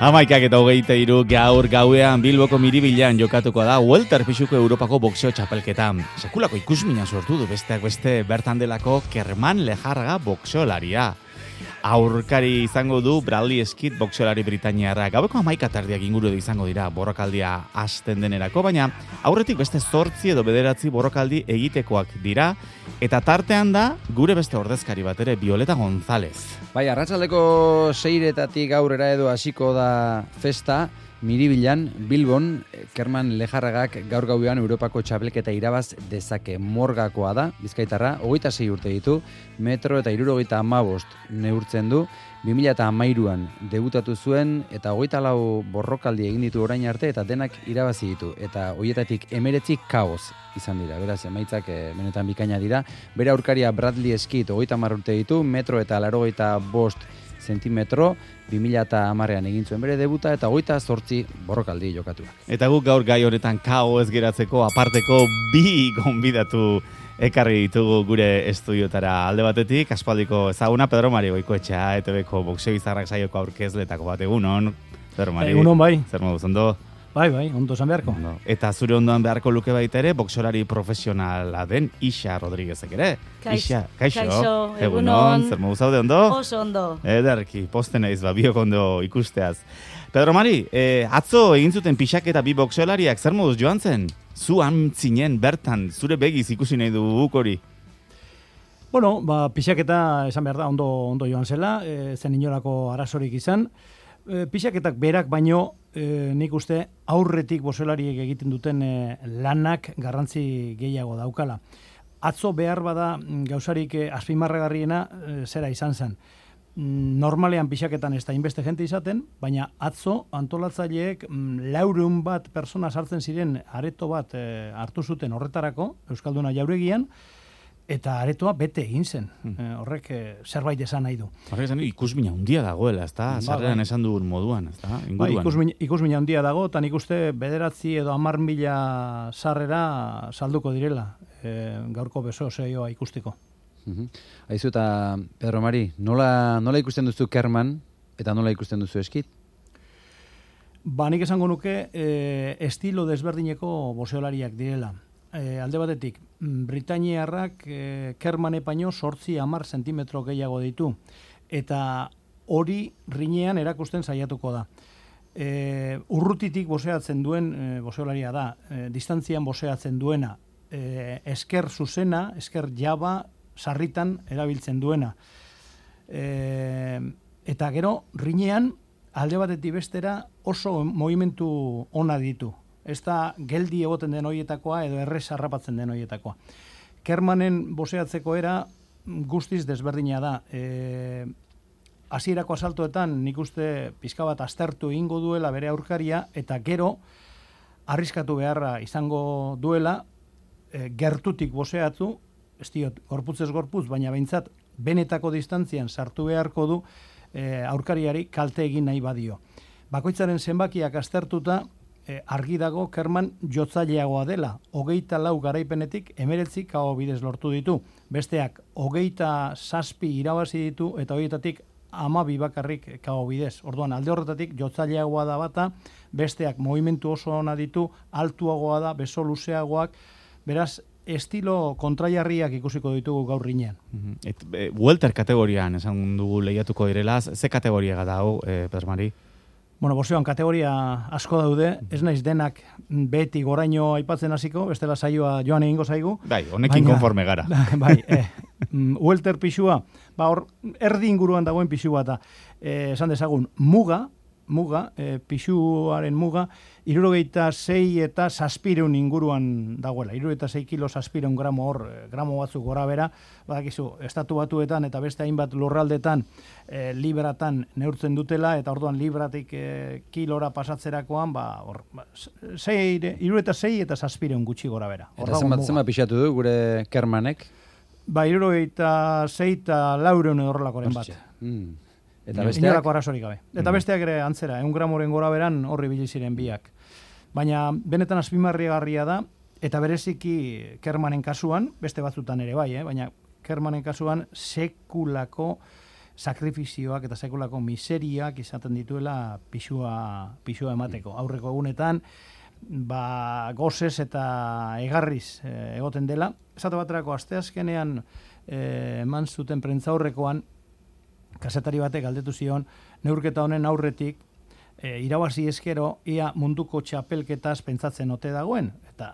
11:23 gaur gauean Bilboko Miribilan jokatuko da Welter pisuko Europako boxeo txapelketa. Sekulako ikusmina sortu du besteak beste bertan delako Kerman Lejarraga boxeolaria. Aurkari izango du Bradley Skid boxeolari britainiarra. Gaueko 11:00 inguru izango dira borrokaldia hasten denerako, baina aurretik beste 8 edo 9 borrokaldi egitekoak dira, eta tartean da gure beste ordezkari bat ere, Violeta González. Bai, arratsaldeko 6:00 aurrera edo hasiko da festa, Miribilan, Bilbon, Kerman Lejarragak gaur gauean Europako txapelketa irabaz dezake. Morgakoa da, Bizkaitarra, 26 urte ditu, 1,75 neurtzen du, 2013an debutatu zuen eta 24 borrokaldi egin ditu orain arte eta denak irabazi ditu. Eta horietatik 19 kaos izan dira, beraz, emaitzak benetan bikaina dira. Bere aurkaria Bradley Skid 30 urte ditu, 1,85 zentimetro, 2010an egin zuen bere debuta eta 28 borrokaldi jokatuak. Eta guk gaur gai honetan kao ez geratzeko aparteko bi gonbidatu ekarri ditugu gure estudiotara. Alde batetik, aspaldiko ezaguna Pedro Mari Goikoetxea, ETBko boxeo izarrak saioko aurkezletako bat. Egunon, Pedro Mari. Egunon, bai. Zer moduz, ondo? Bai, ondo esan beharko. Ondo. Eta zure ondoan beharko luke baita ere, boxeolari profesionala den Ixa Rodríguezek ere. Ixa, kaixo. Egunon, zer moduz zaude, ondo? Oso ondo. Ederki, posten naiz, biok ondo ikusteaz. Pedro Mari, atzo egin zuten pixaketa bi boxeolariak, zer moduz joan zen? Zu zinen bertan, zure begiz ikusi nahi du hori. Bueno, pixaketa esan behar da ondo joan zela, zen inolako arazorik izan. Pixaketak berak baino, nik uste aurretik boxeolariek egiten duten lanak garrantzi gehiago daukala. Atzo behar bada gauzarik azpimarragarriena zera izan zen. Normalean pixaketan ez da inbeste jente izaten, baina atzo antolatzaileek 400 bat persona sartzen ziren areto bat hartu zuten horretarako, Euskalduna Jauregian, eta aretoa bete egin zen. Horrek zerbait esan nahi du. Horrek esan ikusmina handia dagoela, ezta? Sarreran esan dugun moduan, ezta? Ikusmina handia dago, eta nik uste 9 edo 10.000 sarrera salduko direla gaurko beso zeioa ikusteko. Aizu eta Pedro Mari, nola ikusten duzu Kerman eta nola ikusten duzu Skid? Nik esango nuke estilo desberdineko boxeolariak direla. Alde batetik, Britainiarrak Kermane baino 8-10 zentimetro gehiago ditu. Eta hori rinean erakusten saiatuko da. Urrutitik boxeatzen duen boxeolaria da. Distantzian boxeatzen duena. Esker zuzena, esker jaba, sarritan erabiltzen duena. Eta gero, rinean, alde batetik bestera oso movimentu ona ditu. Ez da geldi egoten den horietakoa edo errez harrapatzen den horietakoa. Kermanen boxeatzeko era guztiz desberdina da. Hasierako asaltoetan nik uste pizka bat aztertu egingo duela bere aurkaria eta gero arriskatu beharra izango duela gertutik boxeatu, ez diot gorputzez gorputz, baina behintzat benetako distantzian sartu beharko du aurkariari kalte egin nahi badio. Bakoitzaren zenbakiak aztertuta argi dago Kerman jotzaileagoa dela. 24 garaipenetik 19 KO bidez lortu ditu. Besteak 27 irabazi ditu eta horietatik 12 bakarrik KO bidez. Orduan alde horretatik jotzaileagoa da bata, besteak movimentu oso ona ditu, altuagoa da, beso luzeagoak. Beraz, estilo kontraiarriak ikusiko ditugu gaur rinean. Welter kategorian esan dugu lehiatuko direla, ze kategoria da hau, Pedro Mari? Bueno, boxeoan kategoria asko daude, ez naiz denak beti goraino aipatzen hasiko, bestela saioa joan egingo zaigu. Bai, honekin konforme gara. Bai, welter pixua, hor erdi inguruan dagoen pixua eta esan dezagun muga, pixuaren muga, 76 eta 700 inguruan dagoela. 76 kilo 700 gramo hor, gramo batzuk gora bera, badakizu, estatu batuetan eta beste hainbat lurraldetan libratan neurtzen dutela, eta orduan libratik kilora pasatzerakoan, 76 eta 700 gutxi gora bera. Eta zenbat pixatu du gure Kermanek? 76 eta 400 horrelakoren bat. Eta besteak? Inolako arazorik gabe. Eta besteak ere antzera, 1 gramoren gora beran horri biliziren biak. Baina benetan azpimarrigarria da, eta bereziki Kermanen kasuan, beste batzutan ere bai, baina Kermanen kasuan sekulako sakrifizioak eta sekulako miseriak izaten dituela pixua emateko. Aurreko egunetan, gozez eta egarriz egoten dela. Esate baterako asteazkenean eman zuten prentzaurrekoan, kazetari batek galdetu zion, neurketa honen aurretik, irabazi eskero, ia munduko txapelketaz pentsatzen ote dagoen. Eta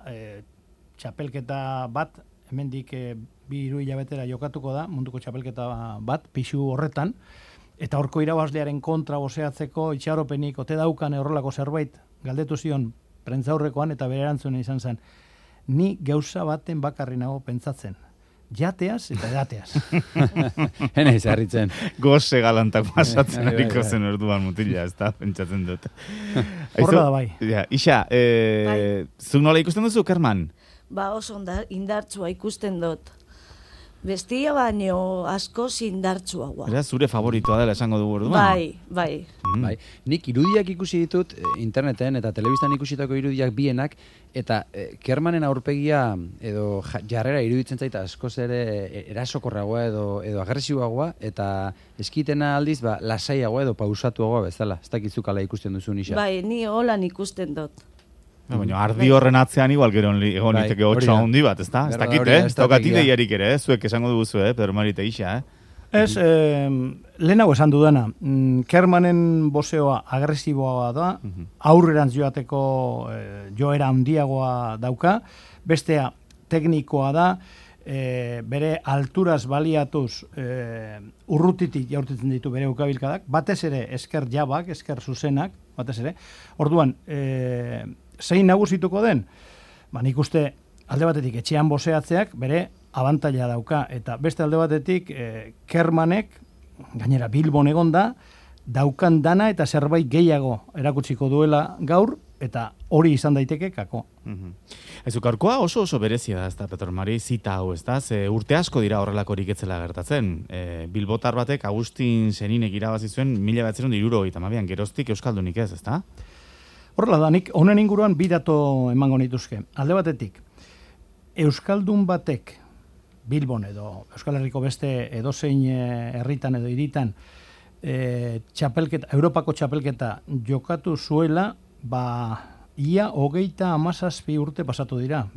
txapelketa bat, hemendik 2-3 hilabetera jokatuko da, munduko txapelketa bat, pixu horretan, eta horko irabazlearen kontra boseatzeko itxaropenik ote daukan horrelako zerbait galdetu zion prentzaurrekoan, eta bere erantzuna izan zen, ni gauza baten bakarri nago pentsatzen. Jateaz eta edateaz. Hena izarritzen. Goze galantak pasatzen hariko zen orduan mutila, ez da, pentsatzen dut. Horra da bai. Ixa, zuk nola ikusten duzu, Kerman? Oso indartsua ikusten dut. Bestia baino asko indartsuagoa. Era zure favoritoa dela esango dugu orduan. Bai. Nik irudiak ikusi ditut interneten eta telebistan ikusitako irudiak bienak, eta Kermanen aurpegia edo jarrera iruditzen zaita askoz ere erasokorragoa edo agresiboagoa, eta eskitena aldiz lasaiagoa edo pausatuagoa bezala. Ez dakizuk ala ikusten duzu Ixa. Bai, ni holan ikusten dut. Baina ardi horren atzean igual gero egon liteke 8 handi bat, ez da? Ez dakit, ez daukat ideiarik ere, zuek esango dugu Pedro Marita Ixa, Ez, lehenago esan dudana, Kermanen boseo agresiboa da, aurrerantz joateko joera handiagoa dauka, bestea teknikoa da, bere alturaz baliatuz urrutitik jaurtitzen ditu bere ukabilkadak, batez ere esker jabak, esker zuzenak, batez ere. Orduan, zein nagusituko den? Nik uste alde batetik etxean boseatzeak bere abantaila dauka, eta beste alde batetik Kermanek, gainera Bilbon egonda, daukan dana eta zerbait gehiago erakutsiko duela gaur, eta hori izan daiteke kako. Ezu, gaurkoa oso berezia da, ez da, Petro Mari, zita hau, ez da, urte asko dira horrelakorik etzela gertatzen. Bilbotar batek Agustin Seninek irabazi zuen 1972an, geroztik euskaldunik ez da? Horrela da, nik honen inguruan bi dato emango nituzke. Alde batetik, euskaldun batek Bilbon edo Euskal Herriko beste edozein herritan edo hiritan Europako txapelketa jokatu zuela, ia 37 urte pasatu dira.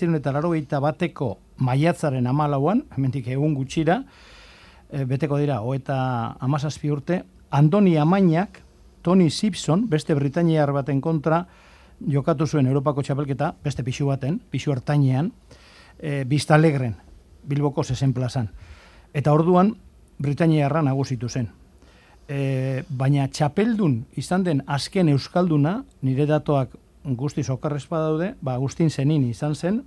1981 maiatzaren 14, hemendik egun gutxira, beteko dira 37 urte, Andoni Amainak, Tony Simpson, beste britainiar baten kontra, jokatu zuen Europako txapelketa, beste pixu baten, pixu hartainean, Biztalegren, Bilboko 60 plazan. Eta orduan, britainiarra nagusitu zen. Baina txapeldun izan den azken euskalduna, nire datoak guztiz okarrez badaude, Agustin Senin izan zen,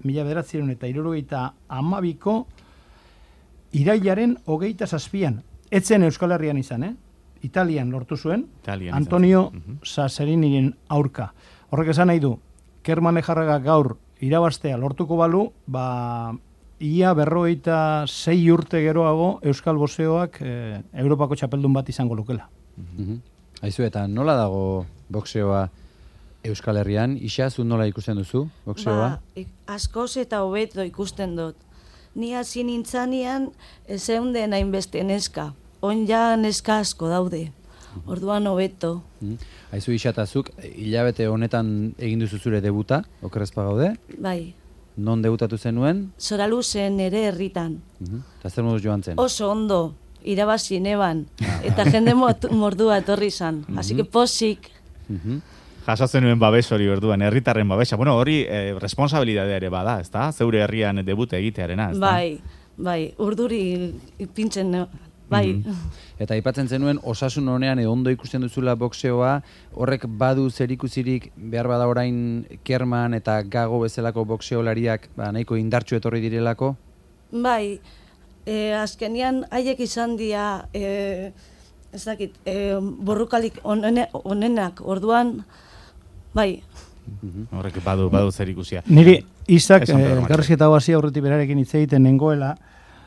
1972ko irailaren 27an. Etzen Euskal Herrian izan, Italian lortu zuen, Antonio Sasseriniren aurka. Horrek esan nahi du, Kerman Lejarraga gaur irabaztea lortuko balu, ia 56 urte geroago Euskal boxeoak Europako txapeldun bat izango lukela. Aizu, eta nola dago boxeoa Euskal Herrian? Ixa, zu nola ikusten duzu boxeoa? Askoz eta hobeto ikusten dut. Ni hasi nintzanean ezeunden hainbeste neska. Ja neska asko daude. Orduan hobeto. Aizu, Ixatazuk, hilabete honetan egin duzu zure debuta, okerrezpa gaude? Bai. Non debutatu zenuen? Zoraluzen ere herritan. Eta zer moduz joan zen? Oso ondo, irabazi neban, eta jende mordua etorri zan. Así que posik. Jasotzen nuen babes hori orduan, herritarren babesa. Bueno, hori responsabilidadea ere bada, ez da? Zeure herrian debute egitearena, ez da? Bai, urduri pintzen... Bai. Eta aipatzen zenuen osasun honean edo ondo ikusten duzula boxeoa, horrek badu zerikusirik behar bada orain Kerman eta Gago bezalako boxeolariak nahiko indartsu etorri direlako? Bai, azkenian haiek izan dira ez dakit, borrukalik onenak, orduan, bai. Horrek badu zerikusia. Niri, Izak, garrizketa hasi aurretik berarekin hitz egiten nengoela,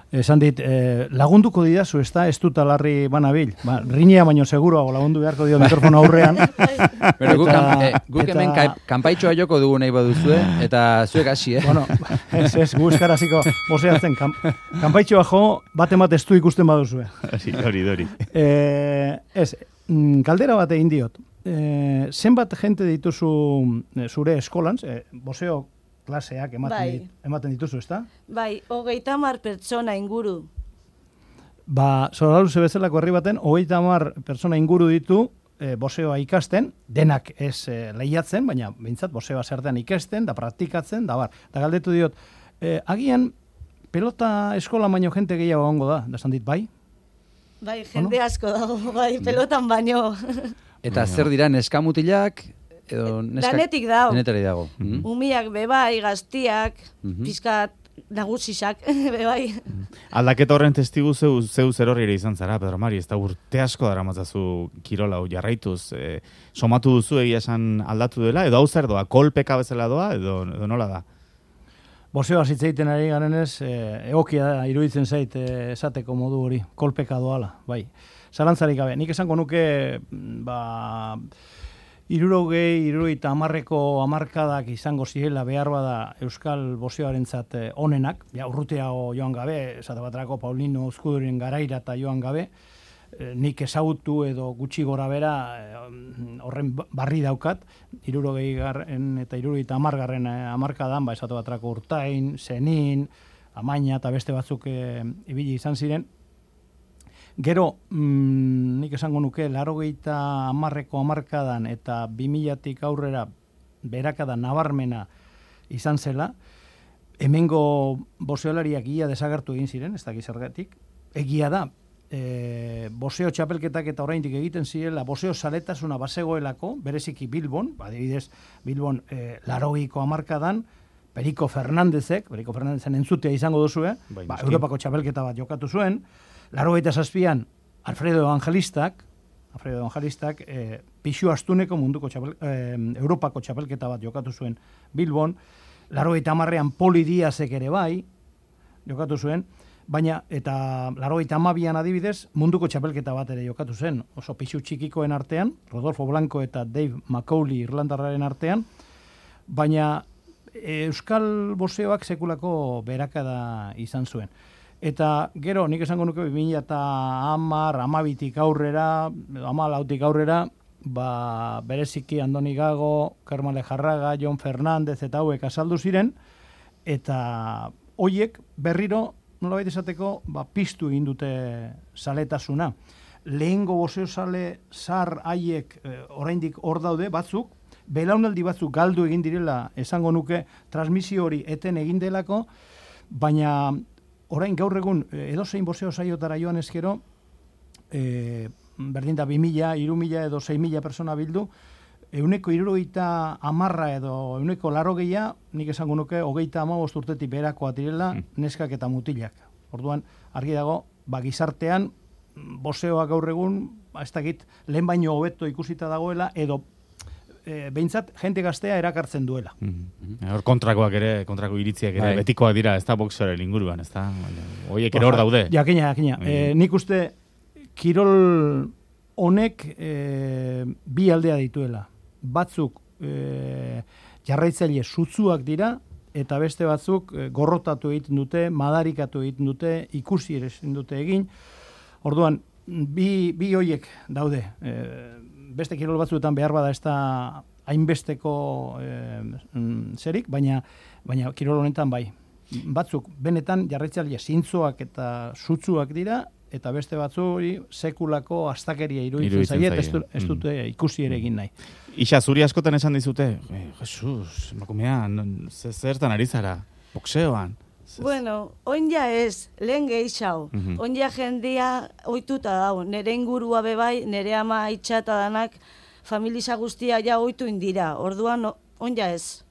Esan dit, lagunduko didazu, ez dut alarri banabil. Rinea baino seguruago lagundu beharko dio mikrofono aurrean. Pero guk hemen kanpaitxoa joko dugu nahi baduzue, eta zuek hasi, Bueno, ez, gu eskaraziko boseatzen. Kanpaitxoa jo, bat ez du ikusten baduzue. Hori. Ez, galdera bat egin diot. Zenbat jente dituzu zure eskolan, boseo klaseak ematen dituzu, ezta? Bai, 30 pertsona inguru. Zoraluze bezalako herri baten, 30 pertsona inguru ditu boseoa ikasten, denak ez lehiatzen, baina behintzat boseoa zertean ikasten, da praktikatzen, da bar. Da galdetu diot, agian pelota eskola baino jente gehiago ongo da esan dit, bai? Bai, jende asko dago, bai, pelotan baino. Eta zer dira neskamutilak? Danetik dago. Denetari dago. Umiak bebai, gaztiak, pizkat nagusisak, bebai. Aldaketa horren testigu zeu zer horri ere izan zara, Pedro Mari, ez da urte asko dara matzazu kirola jarraituz. Somatu duzu egia esan aldatu dela, edo hau zer doa, kolpeka bezala doa, edo nola da? Boseo zitzeiten ari garenez, egokia iruditzen zait esateko modu hori, kolpeka doala, bai. Zalantzarik gabe, nik esango nuke, 60-70ko hamarkadak izango zirela behar bada Euskal boseoarentzat onenak, urruteago joan gabe, esate baterako Paulino Uzkuduren garaira eta joan gabe, nik ezagutu edo gutxi gora bera horren barri daukat, 60garren eta 70garren hamarkadan, esate baterako Urtain, Zenin, Amaina eta beste batzuk ibili izan ziren. Gero, nik esango nuke, 80ko hamarkadan eta 2000tik aurrera berakada nabarmena izan zela, hemengo boseolariak ia desagertu egin ziren, ez dakiz zergatik. Egia da, boseo txapelketak eta oraindik egiten zirela, boseo zaletasuna bazegoelako, bereziki Bilbon, adibidez, Bilbon 80ko hamarkadan, Periko Fernandezen entzutea izango duzue, Europako txapelketa bat jokatu zuen, 87an Alfredo Evangelistak pixu astuneko munduko Europako txapelketa bat jokatu zuen Bilbon, 90an Poli Diazek ere bai jokatu zuen, baina eta 92an adibidez munduko txapelketa bat ere jokatu zen, oso pixu txikikoen artean, Rodolfo Blanco eta Dave McCauley Irlandarraren artean, baina Euskal boseoak sekulako berakada izan zuen. Eta gero, nik esango nuke 2010, 12tik aurrera, 14tik aurrera, bereziki Andoni Gago, Kerman Lejarraga, Jon Fernandez eta hauek azaldu ziren, eta hoiek berriro, nolabait esateko, piztu egin dute zaletasuna. Lehengo boseo zale zar haiek oraindik hor daude batzuk, belaunaldi batzuk galdu egin direla, esango nuke, transmisio hori eten egin delako, baina orain gaur egun edozein boseo saiotara joan ezkero, berdin da 2000, 3000 edo 6000 persona bildu, 70% edo 80%, nik esango nuke 35 urtetik berakoa direla neskak eta mutilak. Orduan, argi dago, gizartean boseoa gaur egun, ez dakit, lehen baino hobeto ikusita dagoela, edo behintzat, jente gaztea erakartzen duela. Hor kontrako iritziak ere, betikoak dira, ez da boxeoaren inguruan, ez da? Oiek ere hor daude. Jakina. Nik uste, kirol honek bi aldea dituela. Batzuk jarraitzaile sutsuak dira, eta beste batzuk gorrotatu egiten dute, madarikatu egiten dute, ikusi ere ezin dute egin. Orduan, bi hoiek daude. Beste kirol batzuetan behar bada ez da hainbesteko zerik, baina kirol honetan bai. Batzuk benetan jarraitzaile zintzoak eta sutsuak dira, eta beste batzuri sekulako astakeria iruditzen zaiet, ez dute ikusi ere egin nahi. Ixa, zuri askotan esan dizute, Jesus, emakumea, zertan ari zara, boxeoan? Bueno, oin ja ez, lehen gehixau. Oin ja jendia oituta dago. Nere ingurua bebai, nere ama itxata danak, familiza guztia ja oitu indira. Orduan, oin ja ez.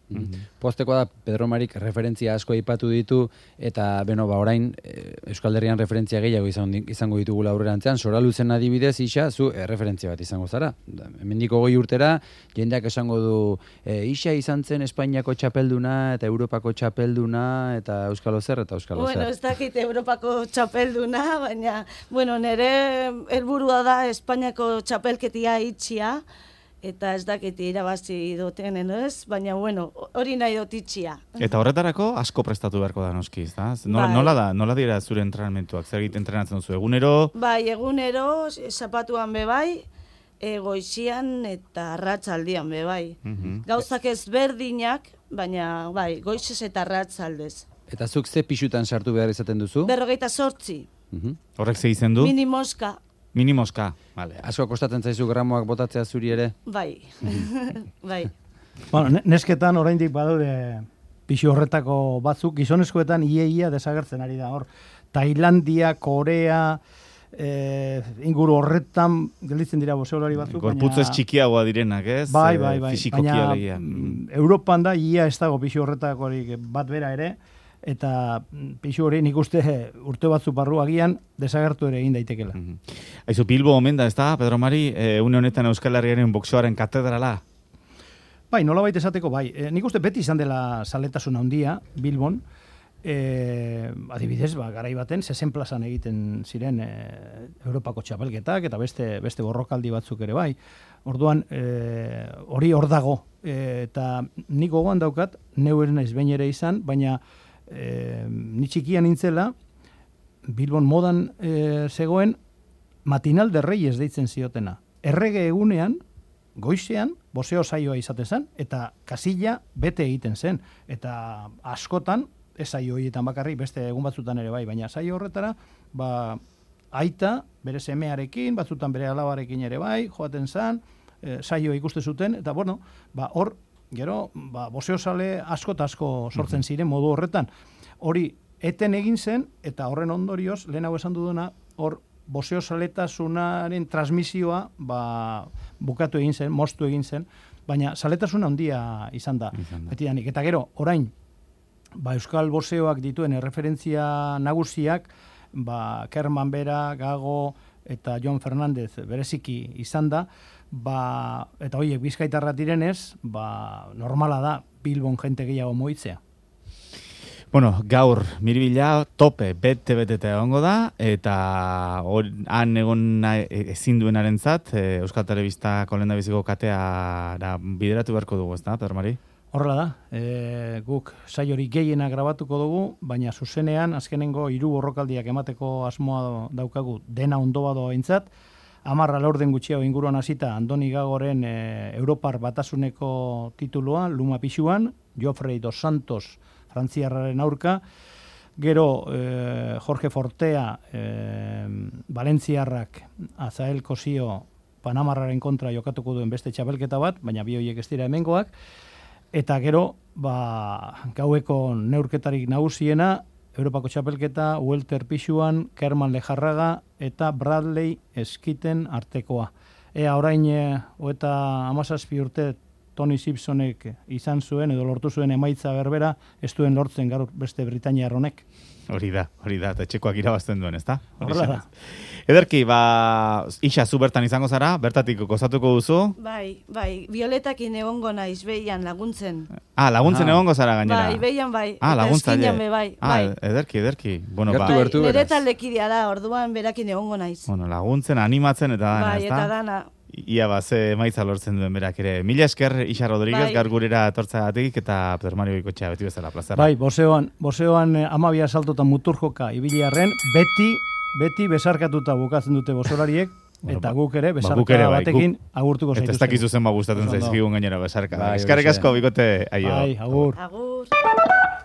Postekoa da, Pedro Marik referentzia asko aipatu ditu, eta orain Euskal Herrian referentzia gehiago izango ditugula aurrerantzean, Soraluzen adibidez, Ixa, zu referentzia bat izango zara. Hemendiko 20 urtera, jendeak esango du, Ixa izan zen Espainiako txapelduna, eta Europako txapelduna, eta Euskalo zer, eta Euskalo zer. Bueno, ez dakit Europako txapelduna, baina, nire helburua da Espainiako txapelketia itxia, eta ez dakit irabazi duten, ez? Baina, hori nahi dut itxia. Eta horretarako asko prestatu beharko da noski, da? Nola dira zure entrenamentuak? Zer egiten entrenatzen duzu? Egunero? Bai, egunero, zapatuan bebai, goizian eta arratzaldian bebai. Gauzak ezberdinak, baina, bai, goizez eta arratzaldez. Eta zuk ze pixutan sartu behar izaten duzu? 48. Horrek ze izen du? Minimoska. Minimoska, vale. Asko kostatzen zaizu gramoak botatzea zuri ere? Bai, bai. Nesketan oraindik badaude pixu horretako batzuk, gizonezkoetan ia desagertzen ari da hor. Tailandia, Korea, inguru horretan gelditzen dira boxeolari batzuk. Gorputzez txikiagoa direnak, ez? Bai. Fisikokia legia. Europan da ia ez dago pixu horretakorik bat bera ere, eta pixu hori nik uste urte batzu barru agian desagertu ere egin daitekela. Aizu, Bilbo omen da, ez da, Pedro Mari, une honetan Euskal Herriaren boxeoaren katedrala? Bai, nolabait esateko, bai. Nik uste beti izan dela zaletasun handia, Bilbon, adibidez, garai baten, 60 plazan egiten ziren Europako txapelketak, eta beste borrokaldi batzuk ere bai. Orduan, hori hor dago, eta nik gogoan daukat, neu ez naiz behin ere izan, baina ni txikian nintzela, Bilbon modan zegoen matinal de Reyes deitzen ziotena. Errege egunean, goizean, boseo saioa izaten zen, eta kasilla bete egiten zen. Eta askotan, ez saio horietan bakarrik, beste egun batzutan ere bai, baina saio horretara, aita, bere semearekin, batzutan bere alabarekin ere bai, joaten zen, saio ikuste zuten, eta hor, gero, boseo sale asko eta asko sortzen ziren modu horretan. Hori, eten egin zen, eta horren ondorioz, lehenago esan duduna, hor, boseo saletasunaren transmisioa bukatu egin zen, moztu egin zen, baina saletasuna handia izan da. Betidanik. Eta gero, orain, Euskal boseoak dituen erreferentzia nagusiak, Kerman Bera, Gago eta Jon Fernandez bereziki izan da, eta horiek bizkaitarra direnez, normala da Bilbon jente gehiago moitzea. Bueno, gaur Miribilla tope bete-betete egongo da, eta han egon ezin duenarentzat Euskal Telebistako lehendabiziko katea bideratu beharko dugu, ez da, Pedro Mari? Horrela da, guk saiori gehiena grabatuko dugu, baina zuzenean azkenengo 3 borrokaldiak emateko asmoa daukagu dena ondo bado aintzat. 10 laurden gutxiago inguruan hasita Andoni Gagoren Europar batasuneko titulua, Luma pixuan, Joffrey dos Santos frantziarraren aurka, gero Jorge Fortea Valentziarrak Azael Kosio Panamarraren kontra jokatuko duen beste txapelketa bat, baina bi horiek ez dira hemengoak, eta gero gaueko neurketarik nagusiena Europako txapelketa, Welter pixuan, Kerman Lejarraga eta Bradley Eskiten artekoa. Orain, 17 urte Tony Simpsonek izan zuen, edo lortu zuen emaitza berbera, ez duen lortzen gaur beste Britainiar honek. Hori da, eta txekoak irabazten duen, ez da? Horrela da. Ederki, Ixa, zu bertan izango zara, bertatik gozatuko duzu? Bai, Violetakin egongo naiz, behian laguntzen. Laguntzen egongo zara gainera? Bai, behian bai. Laguntzaile. Bai. Ederki. Bueno, gertu nire taldekidea da, orduan berakin egongo naiz. Bueno, laguntzen, animatzen eta dana, ez da? Bai, eta dana. Ia ze maitza lortzen duen berak ere. Mila esker, Ixa Rodríguez, gaur gurera etortzagatik, eta Pedro Mario Goikoetxea beti bezala plazera. Bai, boseoan 12 salto eta mutur joka ibiliarren, beti besarkatuta bukatzen dute bosolariek, eta guk ere besarka batekin agurtuko zaituzten. Eta ez dakizu zenba gustatzen zaizkigun gainera besarka. Eskerrik asko, bikote, aio. Bai, agur. Agur.